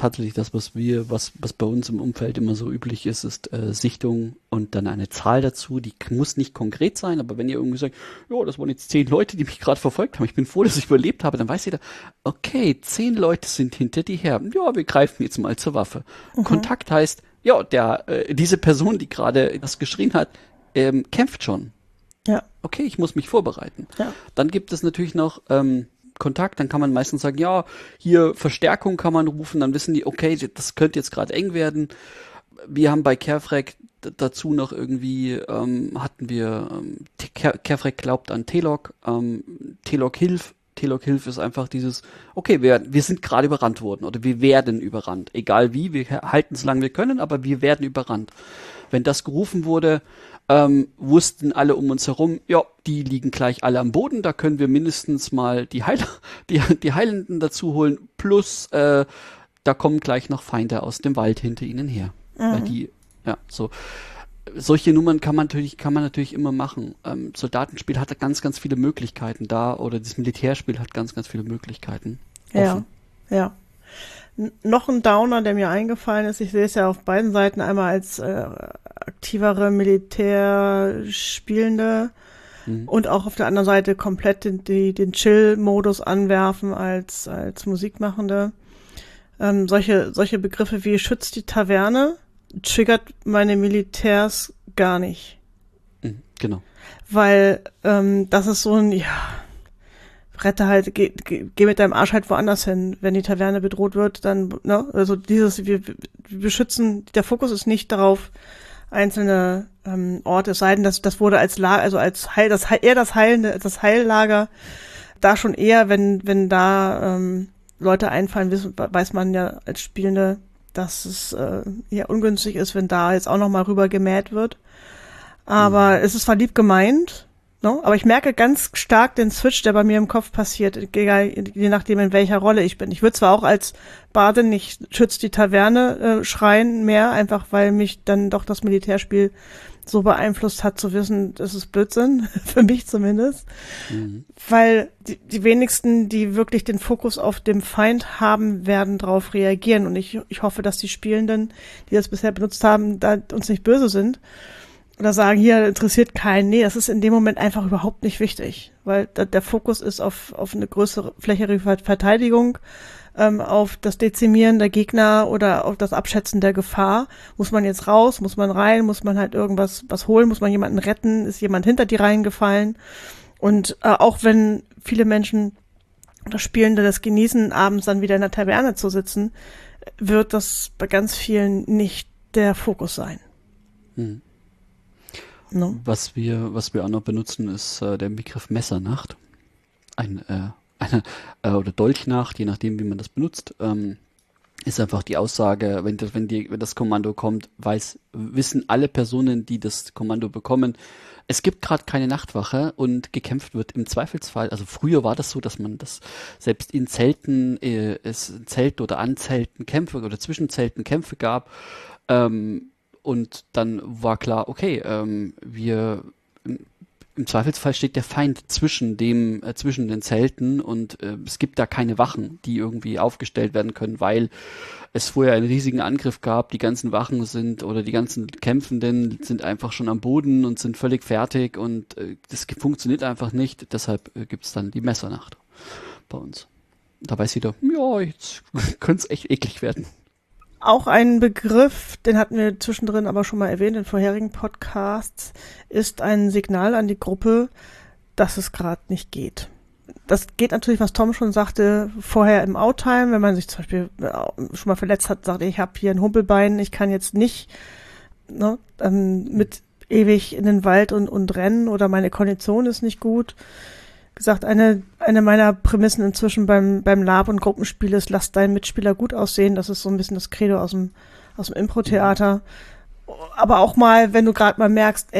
bei uns im Umfeld immer so üblich ist, ist Sichtung und dann eine Zahl dazu, die muss nicht konkret sein, aber wenn ihr irgendwie sagt, ja, das waren jetzt 10 Leute, die mich gerade verfolgt haben, ich bin froh, dass ich überlebt habe, dann weiß jeder, okay, 10 Leute sind hinter dir her, ja, wir greifen jetzt mal zur Waffe. Kontakt heißt, ja, diese Person, die gerade das geschrien hat, kämpft schon. Ja. Okay, ich muss mich vorbereiten. Ja. Dann gibt es natürlich noch Kontakt, dann kann man meistens sagen, ja, hier Verstärkung kann man rufen, dann wissen die, okay, das könnte jetzt gerade eng werden. Wir haben bei Carefrag dazu noch irgendwie, Carefrag glaubt an Telok, Telok hilft. Telok hilft ist einfach dieses, okay, wir sind gerade überrannt worden oder wir werden überrannt. Egal wie, wir halten es lang wir können, aber wir werden überrannt. Wenn das gerufen wurde, wussten alle um uns herum, ja, die liegen gleich alle am Boden, da können wir mindestens mal die Heilenden dazu holen, plus da kommen gleich noch Feinde aus dem Wald hinter ihnen her. Weil solche Nummern kann man natürlich immer machen. Soldatenspiel hat ganz, ganz viele Möglichkeiten da, oder das Militärspiel hat ganz, ganz viele Möglichkeiten. Ja. Noch ein Downer, der mir eingefallen ist, ich sehe es ja auf beiden Seiten, einmal als aktivere Militärspielende und auch auf der anderen Seite komplett den Chill-Modus anwerfen als Musikmachende. Solche Begriffe wie schützt die Taverne triggert meine Militärs gar nicht. Genau. Weil das ist so ein, rette halt, geh mit deinem Arsch halt woanders hin. Wenn die Taverne bedroht wird, dann, ne, also wir beschützen, der Fokus ist nicht darauf, einzelne Orte, es sei denn, das wurde als das Heillager, da schon eher, wenn da Leute einfallen, weiß man ja als Spielende, dass es eher ungünstig ist, wenn da jetzt auch noch mal rüber gemäht wird. Aber es ist zwar lieb gemeint, no? Aber ich merke ganz stark den Switch, der bei mir im Kopf passiert, je nachdem, in welcher Rolle ich bin. Ich würde zwar auch als Bardin nicht schützt die Taverne schreien mehr, einfach weil mich dann doch das Militärspiel so beeinflusst hat, zu wissen, das ist Blödsinn, für mich zumindest. Weil die wenigsten, die wirklich den Fokus auf dem Feind haben, werden darauf reagieren. Und ich hoffe, dass die Spielenden, die das bisher benutzt haben, da uns nicht böse sind. Oder sagen, hier interessiert keinen. Nee, das ist in dem Moment einfach überhaupt nicht wichtig, weil der Fokus ist auf eine größere flächere Verteidigung, auf das Dezimieren der Gegner oder auf das Abschätzen der Gefahr. Muss man jetzt raus, muss man rein, muss man halt was holen, muss man jemanden retten, ist jemand hinter die Reihen gefallen. Und auch wenn viele Menschen oder Spielende das genießen, abends dann wieder in der Taverne zu sitzen, wird das bei ganz vielen nicht der Fokus sein. No. Was wir auch noch benutzen, ist der Begriff Messernacht. Ein oder Dolchnacht, je nachdem, wie man das benutzt, ist einfach die Aussage, wenn das Kommando kommt, wissen alle Personen, die das Kommando bekommen, es gibt gerade keine Nachtwache und gekämpft wird im Zweifelsfall. Also früher war das so, dass man das selbst in Zelten, es Zelten oder an Zelten Kämpfe oder zwischen Zelten Kämpfe gab. Und dann war klar, okay, im Zweifelsfall steht der Feind zwischen den Zelten und es gibt da keine Wachen, die irgendwie aufgestellt werden können, weil es vorher einen riesigen Angriff gab. Die ganzen Wachen oder die ganzen Kämpfenden sind einfach schon am Boden und sind völlig fertig und das funktioniert einfach nicht. Deshalb gibt es dann die Messernacht bei uns. Da weiß jeder, ja, jetzt könnte es echt eklig werden. Auch ein Begriff, den hatten wir zwischendrin aber schon mal erwähnt in vorherigen Podcasts, ist ein Signal an die Gruppe, dass es gerade nicht geht. Das geht natürlich, was Tom schon sagte, vorher im Outtime, wenn man sich zum Beispiel schon mal verletzt hat, sagt, ich habe hier ein Humpelbein, ich kann jetzt nicht mit ewig in den Wald und rennen oder meine Kondition ist nicht gut. Gesagt, eine meiner Prämissen inzwischen beim Lab- und Gruppenspiel ist, lass deinen Mitspieler gut aussehen. Das ist so ein bisschen das Credo aus dem Impro-Theater. Aber auch mal, wenn du gerade mal merkst,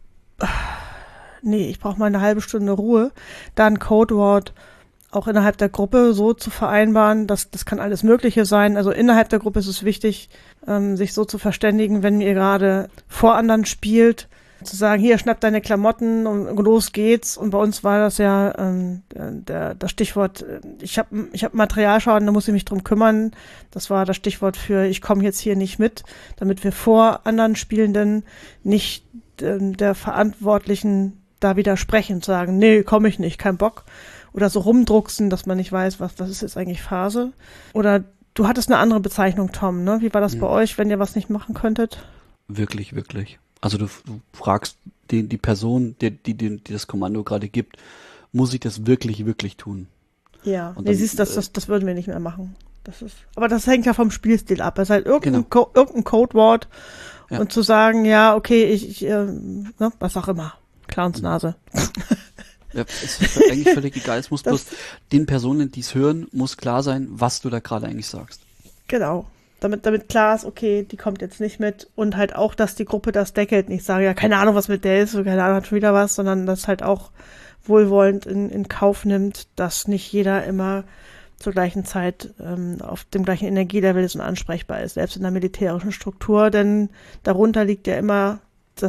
ich brauche mal eine halbe Stunde Ruhe, da ein Codewort auch innerhalb der Gruppe so zu vereinbaren, das kann alles Mögliche sein. Also innerhalb der Gruppe ist es wichtig, sich so zu verständigen, wenn ihr gerade vor anderen spielt, zu sagen, hier, schnapp deine Klamotten und los geht's. Und bei uns war das ja das Stichwort, ich hab Materialschaden, da muss ich mich drum kümmern. Das war das Stichwort für, ich komme jetzt hier nicht mit, damit wir vor anderen Spielenden nicht der Verantwortlichen da widersprechen, zu sagen, nee, komme ich nicht, kein Bock. Oder so rumdrucksen, dass man nicht weiß, was ist jetzt eigentlich Phase. Oder du hattest eine andere Bezeichnung, Tom, ne? Wie war das bei euch, wenn ihr was nicht machen könntet? Wirklich, wirklich. Also du fragst die Person, die das Kommando gerade gibt, muss ich das wirklich, wirklich tun? Ja, und dann, siehst du, das würden wir nicht mehr machen. Aber das hängt ja vom Spielstil ab. Es ist halt irgendein Codewort und zu sagen, ja, okay, was auch immer. Clownsnase. Ja, es ist eigentlich völlig egal. Es muss bloß den Personen, die es hören, muss klar sein, was du da gerade eigentlich sagst. Genau. Damit klar ist, okay, die kommt jetzt nicht mit und halt auch, dass die Gruppe das deckelt, nicht sagen, ja, keine Ahnung, was mit der ist, keine Ahnung, hat schon wieder was, sondern das halt auch wohlwollend in Kauf nimmt, dass nicht jeder immer zur gleichen Zeit auf dem gleichen Energielevel ist und ansprechbar ist, selbst in der militärischen Struktur, denn darunter liegt ja immer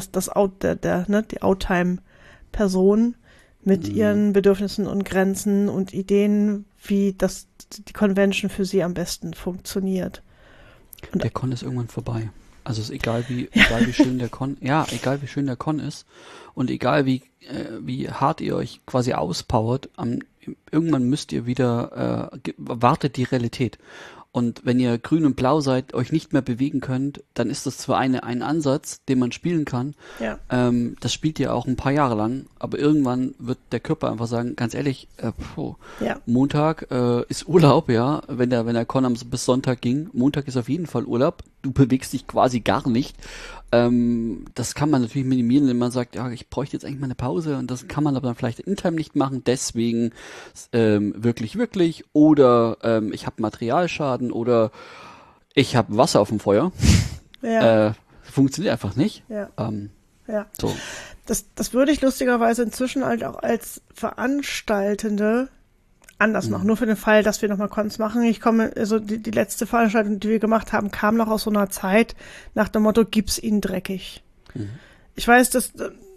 die Outtime-Person mit ihren Bedürfnissen und Grenzen und Ideen, wie die Convention für sie am besten funktioniert. Und der Con ist irgendwann vorbei. Also es ist egal wie schön der Con, egal wie schön der Con ist und egal wie hart ihr euch quasi auspowert, irgendwann müsst ihr wieder, wartet die Realität. Und wenn ihr grün und blau seid, euch nicht mehr bewegen könnt, dann ist das zwar ein Ansatz, den man spielen kann. Ja. Das spielt ihr auch ein paar Jahre lang, aber irgendwann wird der Körper einfach sagen, ganz ehrlich, Montag ist Urlaub, ja, wenn der Con bis Sonntag ging. Montag ist auf jeden Fall Urlaub. Du bewegst dich quasi gar nicht. Das kann man natürlich minimieren, wenn man sagt, ja, ich bräuchte jetzt eigentlich mal eine Pause und das kann man aber dann vielleicht in Time nicht machen, deswegen wirklich oder ich habe Materialschaden oder ich habe Wasser auf dem Feuer. Ja. Funktioniert einfach nicht. Ja. So. Das würde ich lustigerweise inzwischen halt auch als Veranstaltende anders machen. Nur für den Fall, dass wir nochmal Cons machen. Die letzte Veranstaltung, die wir gemacht haben, kam noch aus so einer Zeit nach dem Motto, gib's ihnen dreckig. Ich weiß, dass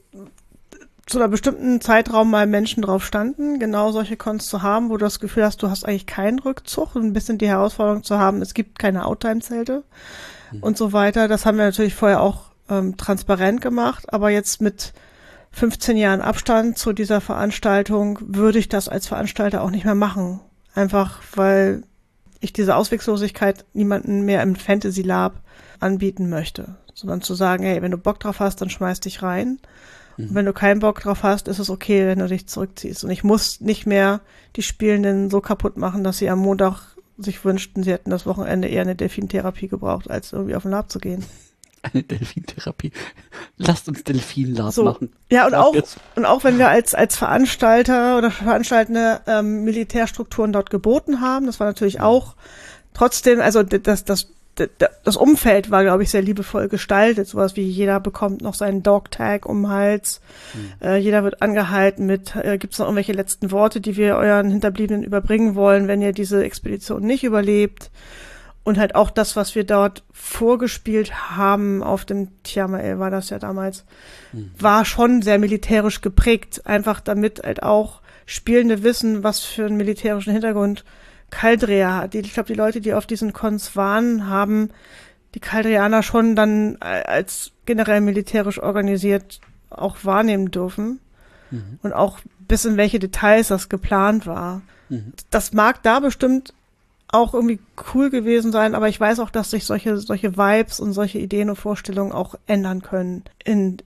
zu einer bestimmten Zeitraum mal Menschen drauf standen, genau solche Cons zu haben, wo du das Gefühl hast, du hast eigentlich keinen Rückzug und ein bisschen die Herausforderung zu haben, es gibt keine Outtime-Zelte und so weiter. Das haben wir natürlich vorher auch transparent gemacht, aber jetzt mit 15 Jahren Abstand zu dieser Veranstaltung würde ich das als Veranstalter auch nicht mehr machen. Einfach, weil ich diese Ausweglosigkeit niemanden mehr im Fantasy Lab anbieten möchte. Sondern zu sagen, hey, wenn du Bock drauf hast, dann schmeiß dich rein. Und wenn du keinen Bock drauf hast, ist es okay, wenn du dich zurückziehst. Und ich muss nicht mehr die Spielenden so kaputt machen, dass sie am Montag sich wünschten, sie hätten das Wochenende eher eine Delfintherapie gebraucht, als irgendwie auf den Lab zu gehen. Eine Delfintherapie. Lasst uns Delfin-Lars So. machen. Ja, und Sag auch, jetzt. und auch wenn wir als Veranstalter oder Veranstaltende Militärstrukturen dort geboten haben, das war natürlich auch trotzdem, also das Umfeld war, glaube ich, sehr liebevoll gestaltet. Sowas wie jeder bekommt noch seinen Dogtag um den Hals, jeder wird angehalten mit, gibt es noch irgendwelche letzten Worte, die wir euren Hinterbliebenen überbringen wollen, wenn ihr diese Expedition nicht überlebt. Und halt auch das, was wir dort vorgespielt haben auf dem Tiamael, war das ja damals, war schon sehr militärisch geprägt. Einfach damit halt auch Spielende wissen, was für einen militärischen Hintergrund Caldrea hat. Ich glaube, die Leute, die auf diesen Cons waren, haben die Caldreaner schon dann als generell militärisch organisiert auch wahrnehmen dürfen. Und auch bis in welche Details das geplant war. Das mag da bestimmt auch irgendwie cool gewesen sein, aber ich weiß auch, dass sich solche Vibes und solche Ideen und Vorstellungen auch ändern können in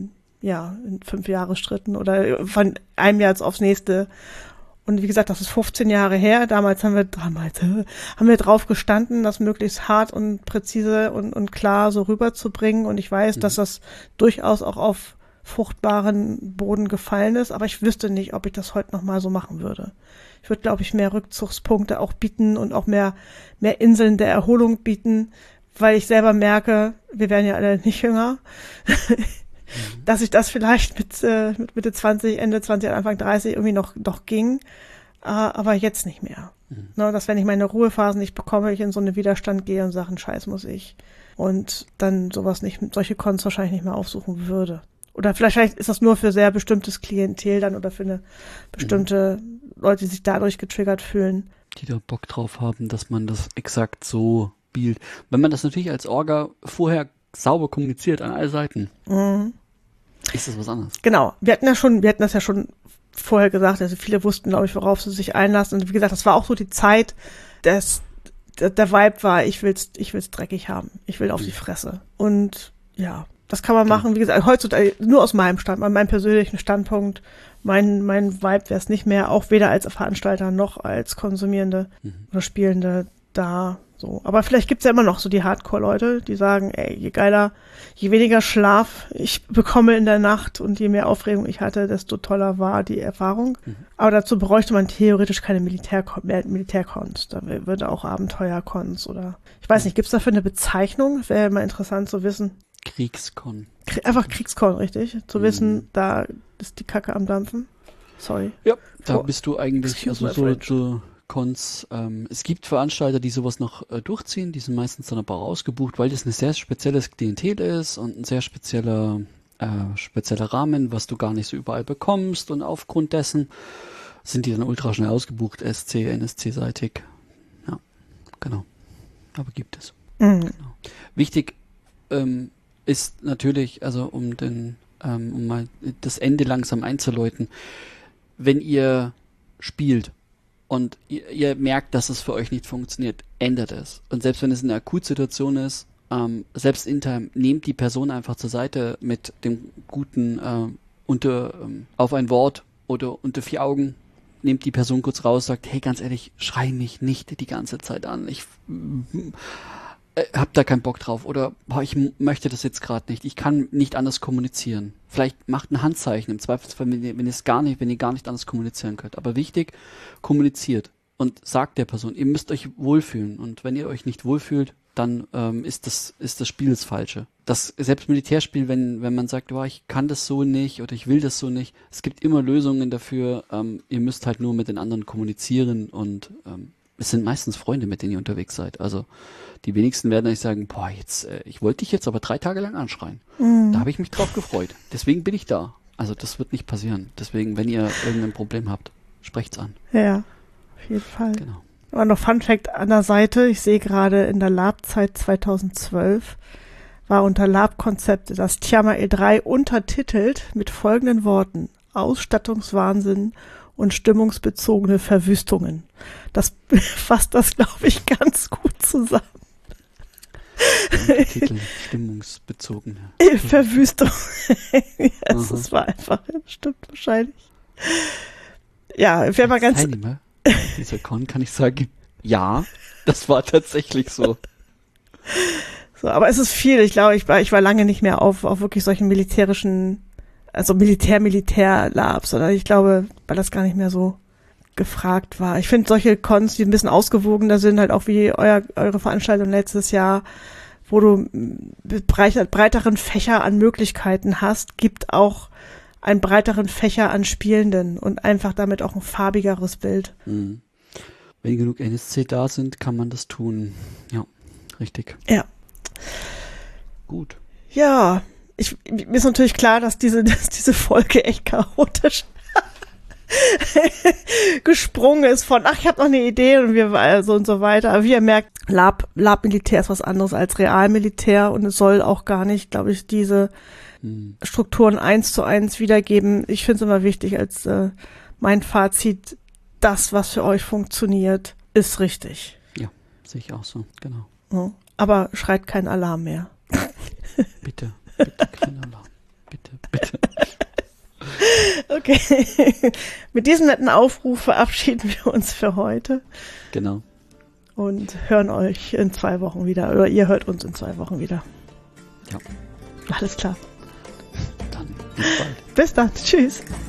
5 Jahresschritten oder von einem Jahr jetzt aufs nächste. Und wie gesagt, das ist 15 Jahre her. Damals haben wir drauf gestanden, das möglichst hart und präzise und klar so rüberzubringen. Und ich weiß, dass das durchaus auch auf fruchtbaren Boden gefallen ist, aber ich wüsste nicht, ob ich das heute noch mal so machen würde. Ich würde, glaube ich, mehr Rückzugspunkte auch bieten und auch mehr Inseln der Erholung bieten, weil ich selber merke, wir werden ja alle nicht jünger, dass ich das vielleicht mit Mitte 20, Ende 20, Anfang 30 irgendwie noch ging, aber jetzt nicht mehr. Ne, dass wenn ich meine Ruhephasen nicht bekomme, ich in so einen Widerstand gehe und sage, Scheiß muss ich. Und dann solche Cons wahrscheinlich nicht mehr aufsuchen würde. Oder vielleicht ist das nur für sehr bestimmtes Klientel dann oder für eine bestimmte Leute, die sich dadurch getriggert fühlen. Die da Bock drauf haben, dass man das exakt so spielt. Wenn man das natürlich als Orga vorher sauber kommuniziert an alle Seiten, ist das was anderes. Genau. Wir hatten das ja schon vorher gesagt, also viele wussten, glaube ich, worauf sie sich einlassen. Und wie gesagt, das war auch so die Zeit, der Vibe war, ich will's dreckig haben. Ich will auf die Fresse. Und ja, das kann man machen, wie gesagt, heutzutage nur aus meinem persönlichen Standpunkt. Mein Vibe wäre es nicht mehr, auch weder als Veranstalter noch als Konsumierende oder Spielende da so. Aber vielleicht gibt's ja immer noch so die Hardcore-Leute, die sagen, ey, je weniger Schlaf ich bekomme in der Nacht und je mehr Aufregung ich hatte, desto toller war die Erfahrung. Aber dazu bräuchte man theoretisch keine Militärcons. Da würde auch Abenteuercons oder, ich weiß nicht, gibt's dafür eine Bezeichnung? Wäre mal interessant zu wissen. Kriegscon. Einfach Kriegscon, richtig? Zu wissen, da ist die Kacke am Dampfen. Sorry. Ja, da bist du eigentlich, also so Cons, es gibt Veranstalter, die sowas noch durchziehen, die sind meistens dann aber ausgebucht, weil das ein sehr spezielles Klientel ist und ein sehr spezieller Rahmen, was du gar nicht so überall bekommst und aufgrund dessen sind die dann ultra schnell ausgebucht, SC, NSC-seitig. Ja, genau. Aber gibt es. Genau. Wichtig ist natürlich, also um mal das Ende langsam einzuläuten, wenn ihr spielt und ihr merkt, dass es für euch nicht funktioniert, ändert es. Und selbst wenn es eine Akutsituation ist, selbst intern, nehmt die Person einfach zur Seite mit dem guten auf ein Wort oder unter 4 Augen, nehmt die Person kurz raus, sagt, hey, ganz ehrlich, schrei mich nicht die ganze Zeit an. Ich hab da keinen Bock drauf oder ich möchte das jetzt gerade nicht. Ich kann nicht anders kommunizieren. Vielleicht macht ein Handzeichen im Zweifelsfall, wenn ihr gar nicht anders kommunizieren könnt. Aber wichtig, kommuniziert und sagt der Person, ihr müsst euch wohlfühlen. Und wenn ihr euch nicht wohlfühlt, dann ist das Spiel das Falsche. Das selbst Militärspiel, wenn man sagt, oh, ich kann das so nicht oder ich will das so nicht, es gibt immer Lösungen dafür. Ihr müsst halt nur mit den anderen kommunizieren und es sind meistens Freunde, mit denen ihr unterwegs seid. Also die wenigsten werden euch sagen, boah, ich wollte dich jetzt aber 3 Tage lang anschreien. Da habe ich mich drauf gefreut. Deswegen bin ich da. Also das wird nicht passieren. Deswegen, wenn ihr irgendein Problem habt, sprecht's an. Ja, auf jeden Fall. Genau. Aber noch Fun Fact an der Seite, ich sehe gerade in der Lab-Zeit 2012 war unter Lab-Konzepte das Tiamael 3 untertitelt mit folgenden Worten: Ausstattungswahnsinn und stimmungsbezogene Verwüstungen. Das fasst das, glaube ich, ganz gut zusammen. Titel stimmungsbezogen. Verwüstung. Das war einfach, stimmt wahrscheinlich. Ja, ich wäre mal ganz... Teilnehmer dieser Con kann ich sagen, ja, das war tatsächlich so. So, aber es ist viel. Ich glaube, ich war lange nicht mehr auf wirklich solchen militärischen, also Militär-Labs, oder ich glaube, weil das gar nicht mehr so gefragt war. Ich finde solche Cons, die ein bisschen ausgewogener sind, halt auch wie eure Veranstaltung letztes Jahr, wo du breiteren Fächer an Möglichkeiten hast, gibt auch einen breiteren Fächer an Spielenden und einfach damit auch ein farbigeres Bild. Mhm. Wenn genug NSC da sind, kann man das tun. Ja, richtig. Ja. Gut. Ja, mir ist natürlich klar, dass diese Folge echt chaotisch gesprungen ist von, ich habe noch eine Idee und wir also und so weiter. Aber wie ihr merkt, Lab-Militär ist was anderes als Realmilitär und es soll auch gar nicht, glaube ich, diese Strukturen 1:1 wiedergeben. Ich finde es immer wichtig als mein Fazit, das, was für euch funktioniert, ist richtig. Ja, sehe ich auch so, genau. Ja, aber schreit kein Alarm mehr. Bitte kein Alarm. Bitte. Okay, mit diesem netten Aufruf verabschieden wir uns für heute. Genau. Und hören euch in 2 Wochen wieder. Oder ihr hört uns in 2 Wochen wieder. Ja. Alles klar. Dann bis bald. Bis dann. Tschüss.